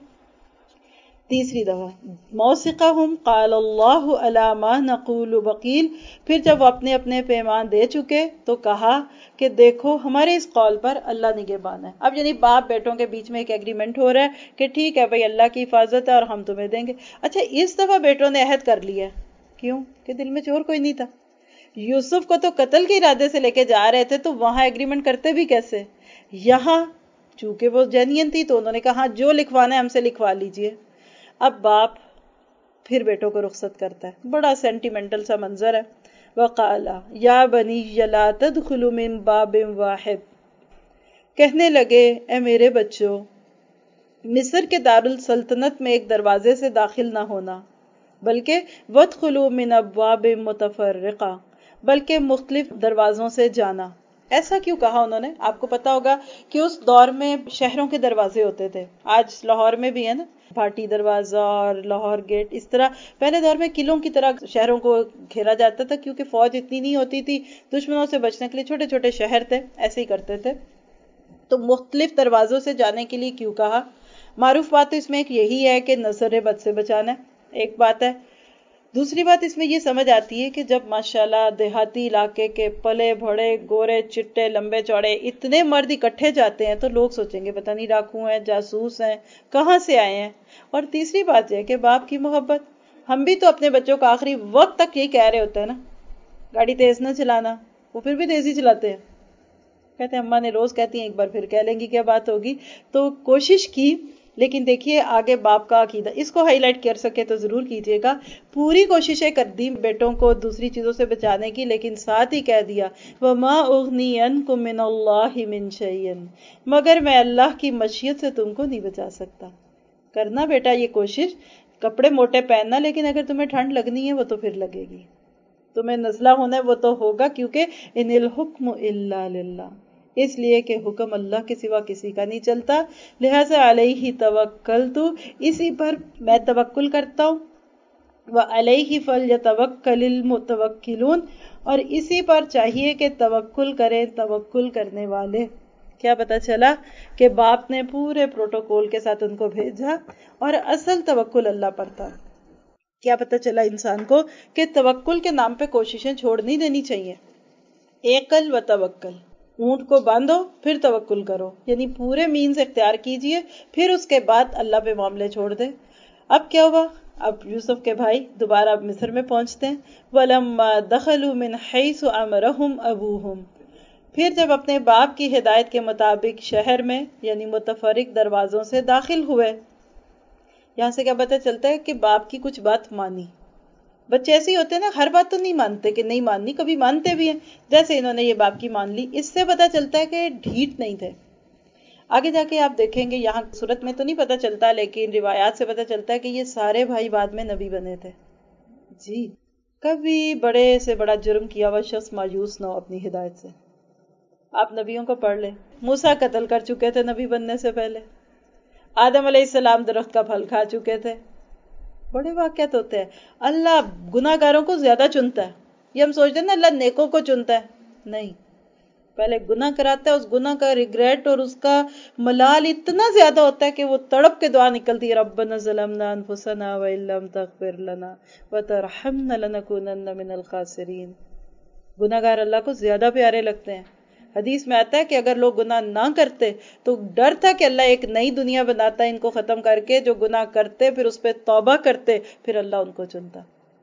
تیسری دفعہ موثقہم قال اللہ علی ما نقول وکیل. پھر جب وہ اپنے اپنے پیمان دے چکے تو کہا کہ دیکھو ہمارے اس قول پر اللہ نگہبان ہے. اب یعنی باپ بیٹوں کے بیچ میں ایک ایگریمنٹ ہو رہا ہے کہ ٹھیک ہے بھائی اللہ کی حفاظت ہے اور ہم تمہیں دیں گے. اچھا اس دفعہ بیٹوں نے عہد کر لیا. کیوں؟ کہ دل میں چور کوئی نہیں تھا. یوسف کو تو قتل کے ارادے سے لے کے جا رہے تھے تو وہاں ایگریمنٹ کرتے بھی کیسے؟ یہاں چونکہ وہ جینین تھی تو انہوں نے کہا جو لکھوانا ہے ہم سے لکھوا لیجئے. اب باپ پھر بیٹوں کو رخصت کرتا ہے. بڑا سینٹیمنٹل سا منظر ہے. وقال یا بنی لا تدخلوا من باب واحد، کہنے لگے اے میرے بچوں مصر کے دارالسلطنت میں ایک دروازے سے داخل نہ ہونا، بلکہ وادخلوا من ابواب متفرقہ، بلکہ مختلف دروازوں سے جانا. ایسا کیوں کہا انہوں نے؟ آپ کو پتا ہوگا کہ اس دور میں شہروں کے دروازے ہوتے تھے. آج لاہور میں بھی ہے نا بھاٹی دروازہ اور لاہور گیٹ. اس طرح پہلے دور میں قلعوں کی طرح شہروں کو گھیرا جاتا تھا کیونکہ فوج اتنی نہیں ہوتی تھی. دشمنوں سے بچنے کے لیے چھوٹے چھوٹے شہر تھے، ایسے ہی کرتے تھے. تو مختلف دروازوں سے جانے کے لیے کیوں کہا؟ معروف بات تو اس میں ایک یہی ہے کہ نظر بد سے بچانا ہے، ایک بات ہے. دوسری بات اس میں یہ سمجھ آتی ہے کہ جب ماشاءاللہ دیہاتی علاقے کے پلے بھڑے گورے چٹے لمبے چوڑے اتنے مرد اکٹھے جاتے ہیں تو لوگ سوچیں گے پتہ نہیں ڈاکو ہیں، جاسوس ہیں، کہاں سے آئے ہیں. اور تیسری بات یہ کہ باپ کی محبت. ہم بھی تو اپنے بچوں کو آخری وقت تک یہی کہہ رہے ہوتے ہیں نا گاڑی تیز نہ چلانا، وہ پھر بھی تیزی چلاتے ہیں. کہتے ہیں اماں نے روز کہتی ہیں ایک بار پھر کہہ لیں گی کیا بات ہوگی. تو کوشش کی، لیکن دیکھیے آگے باپ کا عقیدہ اس کو ہائی لائٹ کر سکے تو ضرور کیجیے گا. پوری کوششیں کر دی بیٹوں کو دوسری چیزوں سے بچانے کی، لیکن ساتھ ہی کہہ دیا وَمَا أُغْنِي عَنْكُم مِّنَ اللَّهِ مِن شَيْءٍ، مگر میں اللہ کی مشیت سے تم کو نہیں بچا سکتا. کرنا بیٹا یہ کوشش، کپڑے موٹے پہننا، لیکن اگر تمہیں ٹھنڈ لگنی ہے وہ تو پھر لگے گی. تمہیں نزلہ ہونا ہے وہ تو ہوگا، کیونکہ ان الحکم الا للہ، اس لیے کہ حکم اللہ کے سوا کسی کا نہیں چلتا. لہذا علیہ توکلت، اسی پر میں توکل کرتا ہوں. وعلیہ فلیتوکل المتوکلون، اور اسی پر چاہیے کہ توکل کریں توکل کرنے والے. کیا پتا چلا کہ باپ نے پورے پروٹوکول کے ساتھ ان کو بھیجا اور اصل توکل اللہ پر تھا. کیا پتا چلا انسان کو کہ توکل کے نام پہ کوششیں چھوڑ نہیں دینی چاہیے. ایقل و توکل، اونٹ کو باندھو پھر توکل کرو، یعنی پورے مینز اختیار کیجئے پھر اس کے بعد اللہ پہ معاملے چھوڑ دے. اب کیا ہوا؟ اب یوسف کے بھائی دوبارہ مصر میں پہنچتے ہیں. وَلَمَّا دَخَلُوا مِنْ حَيْثُ أَمَرَهُمْ أَبُوهُمْ، پھر جب اپنے باپ کی ہدایت کے مطابق شہر میں یعنی متفرق دروازوں سے داخل ہوئے. یہاں سے کیا پتہ چلتا ہے کہ باپ کی کچھ بات مانی. بچے ایسے ہی ہوتے ہیں نا، ہر بات تو نہیں مانتے کہ نہیں ماننی، کبھی مانتے بھی ہیں. جیسے انہوں نے یہ باپ کی مان لی، اس سے پتہ چلتا ہے کہ ڈھیٹ نہیں تھے. آگے جا کے آپ دیکھیں گے یہاں صورت میں تو نہیں پتہ چلتا، لیکن روایات سے پتہ چلتا ہے کہ یہ سارے بھائی بعد میں نبی بنے تھے. جی کبھی بڑے سے بڑا جرم کیا ہوا شخص مایوس نہ ہو اپنی ہدایت سے. آپ نبیوں کو پڑھ لیں، موسیٰ قتل کر چکے تھے نبی بننے سے پہلے، آدم علیہ السلام درخت کا پھل کھا چکے تھے. بڑے واقعات ہوتے ہیں. اللہ گناہ گاروں کو زیادہ چنتا ہے. یہ ہم سوچتے ہیں نا اللہ نیکوں کو چنتا ہے، نہیں، پہلے گناہ کراتا ہے، اس گناہ کا ریگریٹ اور اس کا ملال اتنا زیادہ ہوتا ہے کہ وہ تڑپ کے دعا نکلتی ہے ربنا ظلمنا انفسنا وان لم تغفر لنا وترحمنا لنکونن من الخاسرین. گناہ گار اللہ کو زیادہ پیارے لگتے ہیں. حدیث میں آتا ہے کہ اگر لوگ گناہ نہ کرتے تو ڈر تھا کہ اللہ ایک نئی دنیا بناتا ہے ان کو ختم کر کے، جو گناہ کرتے پھر اس پہ توبہ کرتے پھر اللہ ان کو چنتا.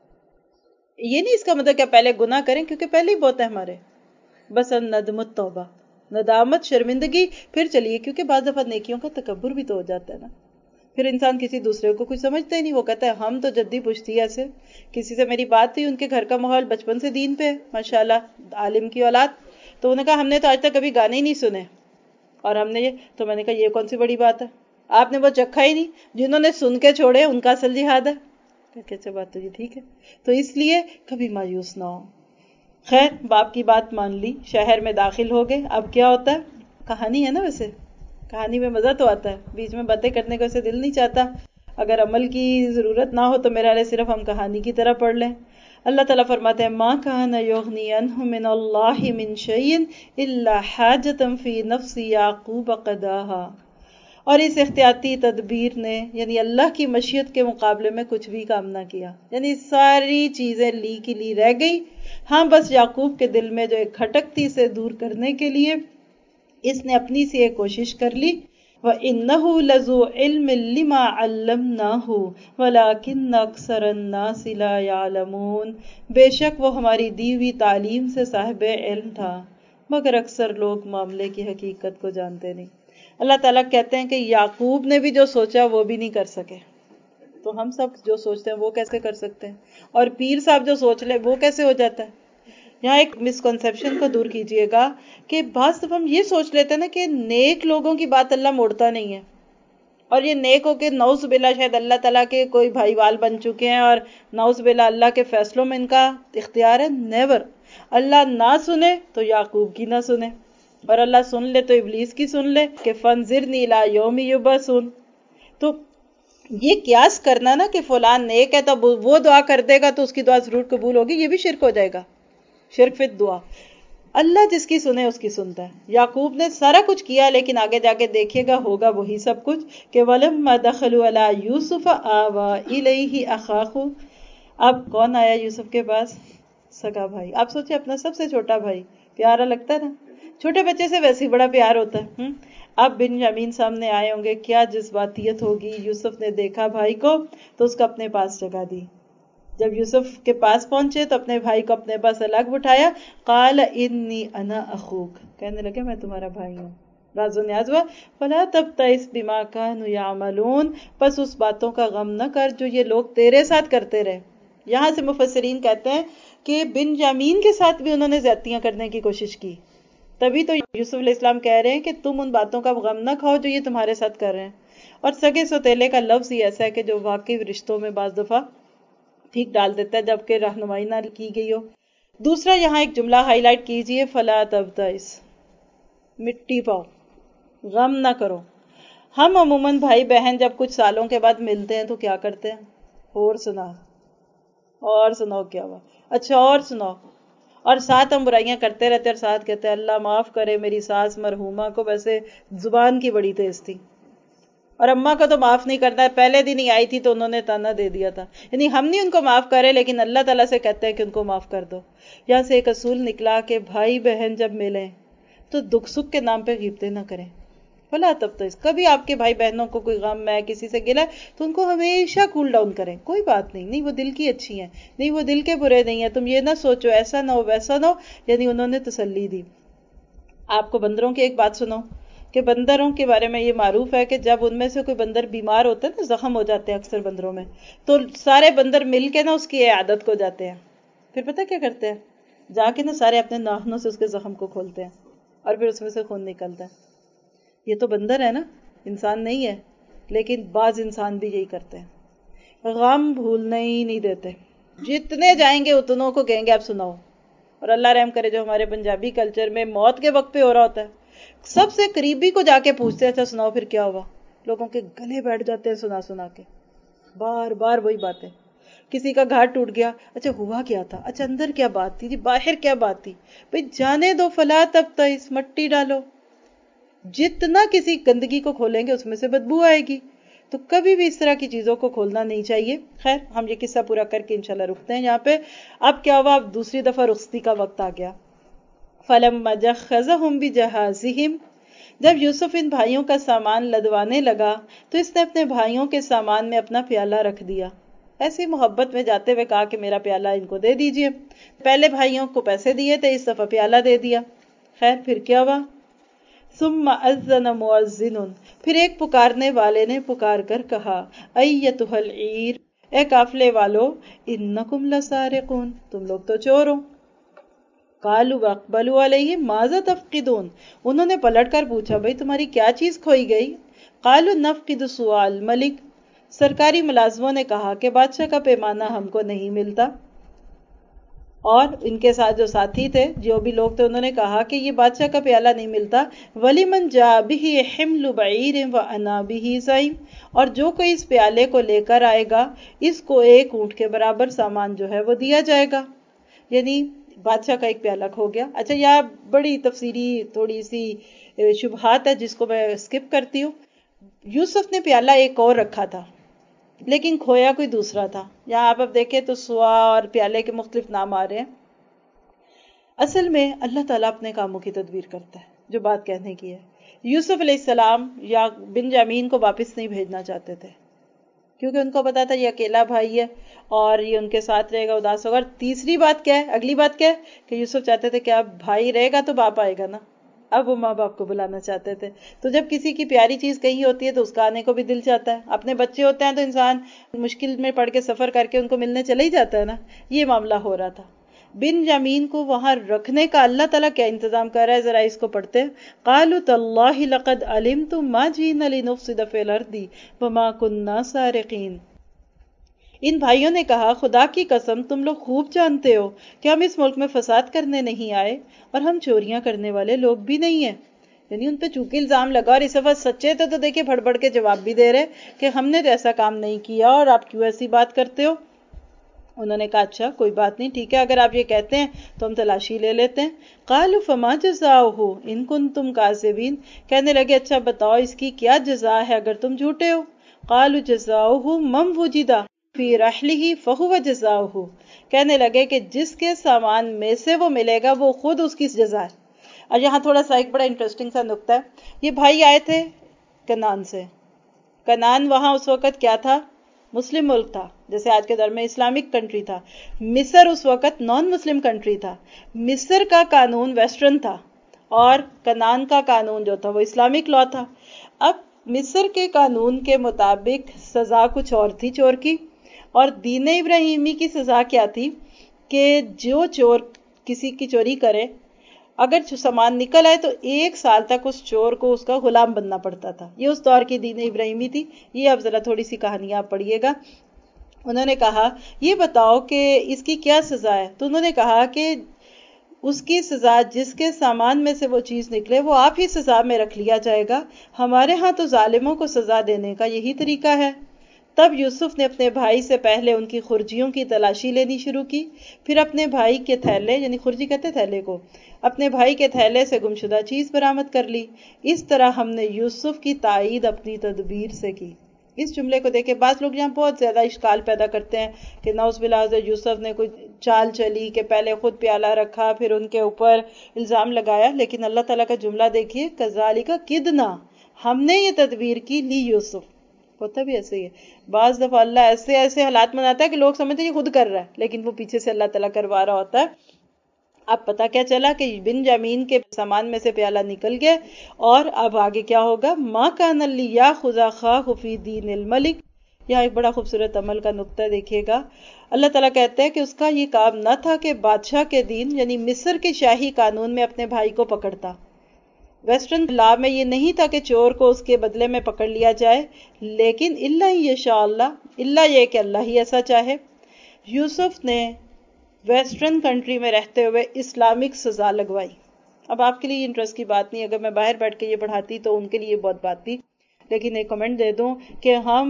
یہ نہیں اس کا مطلب کہ پہلے گناہ کریں، کیونکہ پہلے ہی بہت ہے ہمارے. بس ندمت توبہ، ندامت شرمندگی پھر چلیے، کیونکہ بعض دفعہ نیکیوں کا تکبر بھی تو ہو جاتا ہے نا. پھر انسان کسی دوسرے کو کچھ سمجھتا ہی نہیں، وہ کہتا ہے ہم تو جدی پشتی ایسے. کسی سے میری بات تھی، ان کے گھر کا ماحول بچپن سے دین پہ ماشاءاللہ عالم کی اولاد، تو انہوں نے کہا ہم نے تو آج تک کبھی گانے ہی نہیں سنے، اور ہم نے یہ تو میں نے کہا یہ کون سی بڑی بات ہے، آپ نے وہ چکھا ہی نہیں، جنہوں نے سن کے چھوڑے ان کا اصل جہاد ہے. اچھا بات تو یہ ٹھیک ہے. تو اس لیے کبھی مایوس نہ ہو. خیر باپ کی بات مان لی، شہر میں داخل ہو گئے. اب کیا ہوتا ہے، کہانی ہے نا، ویسے کہانی میں مزہ تو آتا ہے، بیچ میں باتیں کرنے کو اسے دل نہیں چاہتا. اگر عمل کی ضرورت نہ ہو تو میرا علیہ صرف ہم کہانی کی طرح پڑھ لیں. اللہ تعالیٰ فرماتے ہیں ما کان یغنی عنہ من اللہ من شیء الا حاجۃ فی نفس یعقوب قضاها. اور اس احتیاطی تدبیر نے یعنی اللہ کی مشیت کے مقابلے میں کچھ بھی کام نہ کیا، یعنی ساری چیزیں لی کی لی رہ گئی. ہاں بس یعقوب کے دل میں جو ایک کھٹک تھی اسے دور کرنے کے لیے اس نے اپنی سی ایک کوشش کر لی. وَإِنَّهُ لَذُو عِلْمٍ لِمَا عَلَّمْنَاهُ وَلَكِنَّ أَكْثَرَ النَّاسِ لَا يَعْلَمُونَ. بے شک وہ ہماری دی ہوئی تعلیم سے صاحب علم تھا مگر اکثر لوگ معاملے کی حقیقت کو جانتے نہیں. اللہ تعالیٰ کہتے ہیں کہ یعقوب نے بھی جو سوچا وہ بھی نہیں کر سکے، تو ہم سب جو سوچتے ہیں وہ کیسے کر سکتے ہیں؟ اور پیر صاحب جو سوچ لے وہ کیسے ہو جاتا ہے؟ یہاں ایک مسکنسیپشن کو دور کیجئے گا کہ بعض دفعہ ہم یہ سوچ لیتے ہیں نا کہ نیک لوگوں کی بات اللہ موڑتا نہیں ہے، اور یہ نیک ہو کے نعوذ باللہ شاید اللہ تعالیٰ کے کوئی بھائی وال بن چکے ہیں اور نعوذ باللہ اللہ کے فیصلوں میں ان کا اختیار ہے. نیور. اللہ نہ سنے تو یعقوب کی نہ سنے، اور اللہ سن لے تو ابلیس کی سن لے کہ فانظرنی الی یوم یبعثون. تو یہ قیاس کرنا نا کہ فلان نیک ہے تو وہ دعا کر دے گا تو اس کی دعا ضرور قبول ہوگی، یہ بھی شرک ہو جائے گا. شرک فی الدعا. اللہ جس کی سنے اس کی سنتا ہے. یعقوب نے سارا کچھ کیا لیکن آگے جا کے دیکھیے گا ہوگا وہی سب کچھ کہ وَلَمَّا دَخَلُوا عَلَىٰ يُوسُفَ آوَىٰ إِلَيْهِ أَخَاهُ. اب کون آیا یوسف کے پاس؟ سگا بھائی. آپ سوچیں اپنا سب سے چھوٹا بھائی، پیارا لگتا ہے نا، چھوٹے بچے سے ویسے ہی بڑا پیار ہوتا ہے. اب بنیامین سامنے آئے ہوں گے، کیا جذباتیت ہوگی. یوسف نے دیکھا بھائی کو تو اس کو اپنے پاس جگہ دی. جب یوسف کے پاس پہنچے تو اپنے بھائی کو اپنے پاس الگ بٹھایا. قال انی انا اخوک، کہنے لگے میں تمہارا بھائی ہوں. راز و نیاز ہوا. فلا تبتئس بما كانوا يعملون. پس اس باتوں کا غم نہ کر جو یہ لوگ تیرے ساتھ کرتے رہے. یہاں سے مفسرین کہتے ہیں کہ بنیامین کے ساتھ بھی انہوں نے زیادتیاں کرنے کی کوشش کی، تبھی تو یوسف علیہ السلام کہہ رہے ہیں کہ تم ان باتوں کا غم نہ کھاؤ جو یہ تمہارے ساتھ کر رہے ہیں. اور سگے سوتیلے کا لفظ ہی ایسا ہے کہ جو واقعی رشتوں میں بعض دفعہ ٹھیک ڈال دیتا ہے جبکہ رہنمائی نہ کی گئی ہو. دوسرا یہاں ایک جملہ ہائی لائٹ کیجئے، فلا تبتئس، مٹی پاؤ، غم نہ کرو. ہم عموماً بھائی بہن جب کچھ سالوں کے بعد ملتے ہیں تو کیا کرتے ہیں؟ اور سناؤ کیا ہوا، اچھا اور سناؤ، اور ساتھ ہم برائیاں کرتے رہتے اور ساتھ کہتے ہیں اللہ معاف کرے میری ساس مرحومہ کو ویسے زبان کی بڑی تیز تھی، اور اماں کو تو معاف نہیں کرنا ہے، پہلے دن ہی آئی تھی تو انہوں نے تانا دے دیا تھا. یعنی ہم نہیں ان کو معاف کرے لیکن اللہ تعالیٰ سے کہتے ہیں کہ ان کو معاف کر دو. یہاں سے ایک اصول نکلا کہ بھائی بہن جب ملیں تو دکھ سکھ کے نام پہ غیبتیں نہ کریں. فلا تبتئس. کبھی آپ کے بھائی بہنوں کو کوئی غم ہے، کسی سے گلا ہے تو ان کو ہمیشہ کول ڈاؤن کریں، کوئی بات نہیں، نہیں وہ دل کی اچھی ہیں، نہیں وہ دل کے برے نہیں ہیں، تم یہ نہ سوچو ایسا نہ ہو ویسا نہ ہو. یعنی انہوں نے تسلی دی. آپ کو بندروں کی ایک بات سنو کہ بندروں کے بارے میں یہ معروف ہے کہ جب ان میں سے کوئی بندر بیمار ہوتا ہے نا، زخم ہو جاتے ہیں اکثر بندروں میں، تو سارے بندر مل کے نا اس کی عیادت کو جاتے ہیں. پھر پتہ کیا کرتے ہیں؟ جا کے نا سارے اپنے ناخنوں سے اس کے زخم کو کھولتے ہیں اور پھر اس میں سے خون نکلتا ہے. یہ تو بندر ہے نا، انسان نہیں ہے، لیکن بعض انسان بھی یہی کرتے ہیں، غم بھولنے ہی نہیں دیتے. جتنے جائیں گے اتنوں کو کہیں گے آپ سناؤ. اور اللہ رحم کرے جو ہمارے پنجابی کلچر میں موت کے وقت پہ ہو رہا ہوتا ہے، سب سے قریبی کو جا کے پوچھتے ہیں اچھا سناؤ پھر کیا ہوا. لوگوں کے گلے بیٹھ جاتے ہیں سنا سنا کے، بار بار وہی باتیں. کسی کا گھاٹ ٹوٹ گیا، اچھا ہوا کیا تھا، اچھا اندر کیا بات تھی جی، باہر کیا بات تھی. بھئی جانے دو، فلا تبتئس، مٹی ڈالو. جتنا کسی گندگی کو کھولیں گے اس میں سے بدبو آئے گی. تو کبھی بھی اس طرح کی چیزوں کو کھولنا نہیں چاہیے. خیر ہم یہ قصہ پورا کر کے انشاءاللہ رکتے ہیں یہاں پہ. اب کیا ہوا، اب دوسری دفعہ رخصتی کا وقت آ گیا. فَلَمَّا جَهَّزَهُمْ بِجَهَازِهِمْ. جب یوسف ان بھائیوں کا سامان لدوانے لگا تو اس نے اپنے بھائیوں کے سامان میں اپنا پیالہ رکھ دیا. ایسی محبت میں جاتے ہوئے کہا کہ میرا پیالہ ان کو دے دیجئے. پہلے بھائیوں کو پیسے دیے تھے، اس دفعہ پیالہ دے دیا. خیر پھر کیا ہوا، ثم اذن مؤذن. پھر ایک پکارنے والے نے پکار کر کہا، ایتھا العیر، اے قافلے والو، انکم لسارقون، تم لوگ تو چور ہو. قالوا واقبلوا علیہ ماذا تفقدون. انہوں نے پلٹ کر پوچھا بھئی تمہاری کیا چیز کھوئی گئی. قالوا نفقد سؤال ملک. سرکاری ملازموں نے کہا کہ بادشاہ کا پیمانہ ہم کو نہیں ملتا. اور ان کے ساتھ جو ساتھی تھے، جو بھی لوگ تھے، انہوں نے کہا کہ یہ بادشاہ کا پیالہ نہیں ملتا. وَلِمَنْ جَاءَ بِهِ حِمْلُ بَعِيرٍ وَأَنَا بِهِ زَعِيمٌ، اور جو کوئی اس پیالے کو لے کر آئے گا، اس کو ایک اونٹ کے برابر سامان جو ہے وہ دیا جائے گا. یعنی بادشاہ کا ایک پیالہ کھو گیا. اچھا، یہاں بڑی تفسیری تھوڑی سی شبہات ہے جس کو میں اسکپ کرتی ہوں. یوسف نے پیالہ ایک اور رکھا تھا لیکن کھویا کوئی دوسرا تھا. یہاں آپ اب دیکھیں تو سوا اور پیالے کے مختلف نام آ رہے ہیں. اصل میں اللہ تعالیٰ اپنے کاموں کی تدبیر کرتا ہے. جو بات کہنے کی ہے، یوسف علیہ السلام یا بنجامین کو واپس نہیں بھیجنا چاہتے تھے کیونکہ ان کو پتا تھا یہ اکیلا بھائی ہے اور یہ ان کے ساتھ رہے گا، اداس ہوگا. اور تیسری بات کیا ہے، اگلی بات کیا ہے کہ یوسف چاہتے تھے کہ اب بھائی رہے گا تو باپ آئے گا نا. اب وہ ماں باپ کو بلانا چاہتے تھے. تو جب کسی کی پیاری چیز کہیں ہوتی ہے تو اس کا آنے کو بھی دل چاہتا ہے. اپنے بچے ہوتے ہیں تو انسان مشکل میں پڑ کے سفر کر کے ان کو ملنے چلے ہی جاتا ہے نا. یہ معاملہ ہو رہا تھا. بنجامین کو وہاں رکھنے کا اللہ تعالیٰ کیا انتظام کر رہا ہے، ذرا اس کو پڑھتے ہیں. قالوا تاللہ لقد علمتم ما جئنا لنفسد فی الارض وما كنا سارقین. ان بھائیوں نے کہا، خدا کی قسم تم لوگ خوب جانتے ہو کہ ہم اس ملک میں فساد کرنے نہیں آئے اور ہم چوریاں کرنے والے لوگ بھی نہیں ہیں. یعنی ان پہ چونکہ الزام لگا اور اس وقت سچے تھے تو دیکھیں بڑھ بڑھ کے جواب بھی دے رہے کہ ہم نے تو ایسا کام نہیں کیا اور آپ کیوں ایسی بات کرتے ہو. انہوں نے کہا اچھا کوئی بات نہیں، ٹھیک ہے، اگر آپ یہ کہتے ہیں تو ہم تلاشی لے لیتے ہیں. قالوا فما جزاؤہ ان کنتم کاذبین. کہنے لگے اچھا بتاؤ اس کی کیا جزا ہے اگر تم جھوٹے ہو. قالوا جزاؤہ من وجد فی رحلہ فہو جزاؤہ. کہنے لگے کہ جس کے سامان میں سے وہ ملے گا وہ خود اس کی جزا ہے. اور یہاں تھوڑا سا ایک بڑا انٹرسٹنگ سا نکتہ ہے. یہ بھائی آئے تھے کنعان سے. کنعان وہاں اس وقت کیا تھا؟ مسلم ملک تھا، جیسے آج کے دور میں اسلامک کنٹری تھا. مصر اس وقت نان مسلم کنٹری تھا. مصر کا قانون ویسٹرن تھا اور کنعان کا قانون جو تھا وہ اسلامک لا تھا. اب مصر کے قانون کے مطابق سزا کچھ اور تھی چور کی، اور دین ابراہیمی کی سزا کیا تھی کہ جو چور کسی کی چوری کرے اگر سامان نکل آئے تو 1 سال تک اس چور کو اس کا غلام بننا پڑتا تھا. یہ اس دور کی دین ابراہیمی تھی. یہ اب ذرا تھوڑی سی کہانیاں آپ پڑھیے گا. انہوں نے کہا یہ بتاؤ کہ اس کی کیا سزا ہے. تو انہوں نے کہا کہ اس کی سزا جس کے سامان میں سے وہ چیز نکلے وہ آپ ہی سزا میں رکھ لیا جائے گا. ہمارے ہاں تو ظالموں کو سزا دینے کا یہی طریقہ ہے. تب یوسف نے اپنے بھائی سے پہلے ان کی خرجیوں کی تلاشی لینی شروع کی، پھر اپنے بھائی کے تھیلے، یعنی خرجی کہتے تھیلے کو، اپنے بھائی کے تھیلے سے گمشدہ چیز برآمد کر لی. اس طرح ہم نے یوسف کی تائید اپنی تدبیر سے کی. اس جملے کو دیکھیں بعض لوگ یہاں بہت زیادہ اشکال پیدا کرتے ہیں کہ نعوذ باللہ حضرت یوسف نے کوئی چال چلی کہ پہلے خود پیالہ رکھا پھر ان کے اوپر الزام لگایا. لیکن اللہ تعالیٰ کا جملہ دیکھیے، کذالک کدنا، ہم نے یہ تدبیر کی لی یوسف. ہوتا بھی ایسے ہی ہے. بعض دفعہ اللہ ایسے ایسے حالات بناتا ہے کہ لوگ سمجھتے ہیں یہ خود کر رہا ہے لیکن وہ پیچھے سے اللہ تعالیٰ کروا رہا ہوتا ہے. اب پتا کیا چلا کہ بنجامین کے سامان میں سے پیالہ نکل گیا. اور اب آگے کیا ہوگا؟ ما کان لیاخذ اخاہ فی دین الملک. یہاں ایک بڑا خوبصورت عمل کا نقطہ دیکھیے گا. اللہ تعالیٰ کہتے ہیں کہ اس کا یہ کام نہ تھا کہ بادشاہ کے دین یعنی مصر کے شاہی قانون میں اپنے بھائی کو پکڑتا. ویسٹرن لا میں یہ نہیں تھا کہ چور کو اس کے بدلے میں پکڑ لیا جائے، لیکن اللہ یشاء اللہ، اللہ یہ کہ اللہ ہی ایسا چاہے. یوسف نے ویسٹرن کنٹری میں رہتے ہوئے اسلامک سزا لگوائی. اب آپ کے لیے انٹرسٹ کی بات نہیں، اگر میں باہر بیٹھ کے یہ پڑھاتی تو ان کے لیے بہت بات تھی. لیکن ایک کمنٹ دے دوں کہ ہم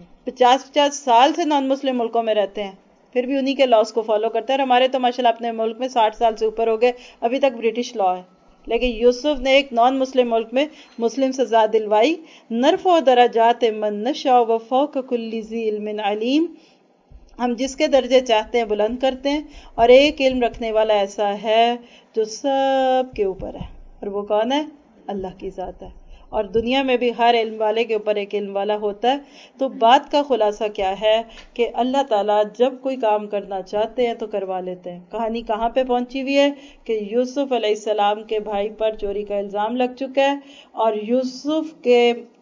50 سال سے نان مسلم ملکوں میں رہتے ہیں پھر بھی انہی کے لاس کو فالو کرتے ہیں. اور ہمارے تو ماشاءاللہ اپنے ملک میں 60 سال سے اوپر ہو گئے، ابھی تک برٹش لا ہے. لیکن یوسف نے ایک نان مسلم ملک میں مسلم سزا دلوائی. نرفع درجات من نشاء وفوق کل ذی علم علیم. ہم جس کے درجے چاہتے ہیں بلند کرتے ہیں، اور ایک علم رکھنے والا ایسا ہے جو سب کے اوپر ہے، اور وہ کون ہے؟ اللہ کی ذات ہے. اور دنیا میں بھی ہر علم والے کے اوپر ایک علم والا ہوتا ہے. تو بات کا خلاصہ کیا ہے کہ اللہ تعالیٰ جب کوئی کام کرنا چاہتے ہیں تو کروا لیتے ہیں. کہانی کہاں پہ پہنچی ہوئی ہے کہ یوسف علیہ السلام کے بھائی پر چوری کا الزام لگ چکا ہے، اور یوسف کے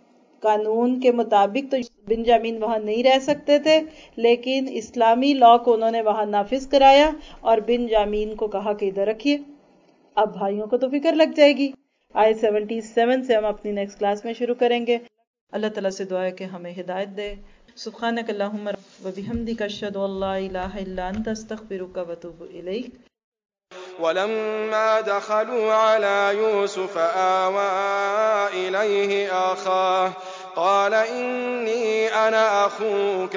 قانون کے مطابق تو بنجامین وہاں نہیں رہ سکتے تھے، لیکن اسلامی لا کو انہوں نے وہاں نافذ کرایا اور بنجامین کو کہا کہ ادھر رکھیے. اب بھائیوں کو تو فکر لگ جائے گی. آیت 77 سے ہم اپنی نیکسٹ کلاس میں شروع کریں گے. اللہ تعالیٰ سے دعا ہے کہ ہمیں ہدایت دے. सुब्हानक अल्लाहुम्मा व बिहम्दिका अशहदु अल्ला इलाहा इल्ला अंता अस्तगफिरुका व अतूबु इलैक। ولما دخلوا على يوسف آوى إليه أخاه قال إني أنا أخوك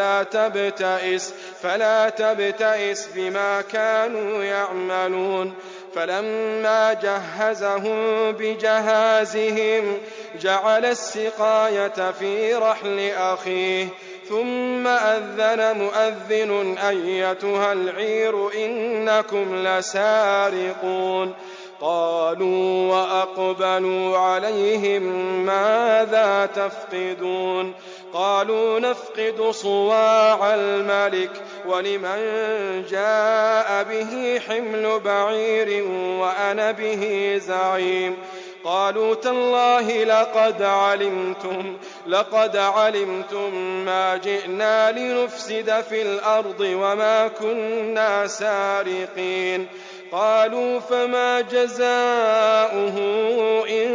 فلا تبتئس بما كانوا يعملون. فلما جهزهم بجهازهم جعل السقاية في رحل أخيه ثم أذن مؤذن أيتها العير إنكم لسارقون. قالوا وأقبلوا عليهم ماذا تفقدون؟ قالوا نفقد صواع الملك ولمن جاء به حمل بعير وأنا به زعيم. قالوا تالله لقد علمتم ما جئنا لنفسد في الأرض وما كنا سارقين. قالوا فما جزاؤه إن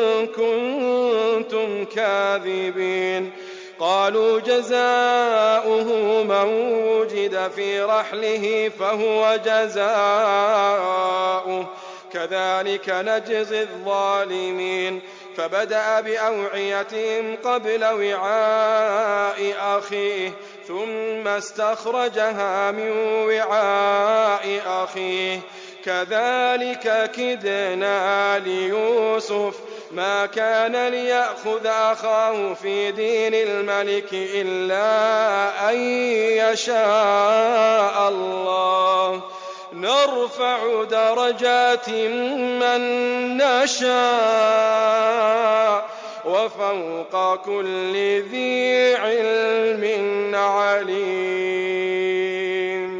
كنتم كاذبين؟ قالوا جزاؤه من وجد في رحله فهو جزاؤه كذلك نجزي الظالمين. فبدأ بأوعيتهم قبل وعاء أخيه ثم استخرجها من وعاء أخيه كذلك كدنا ليوسف ما كان ليأخذ أخاه في دين الملك إلا أن يشاء الله نرفع درجات من نشاء وفوق كل ذي علم عليم.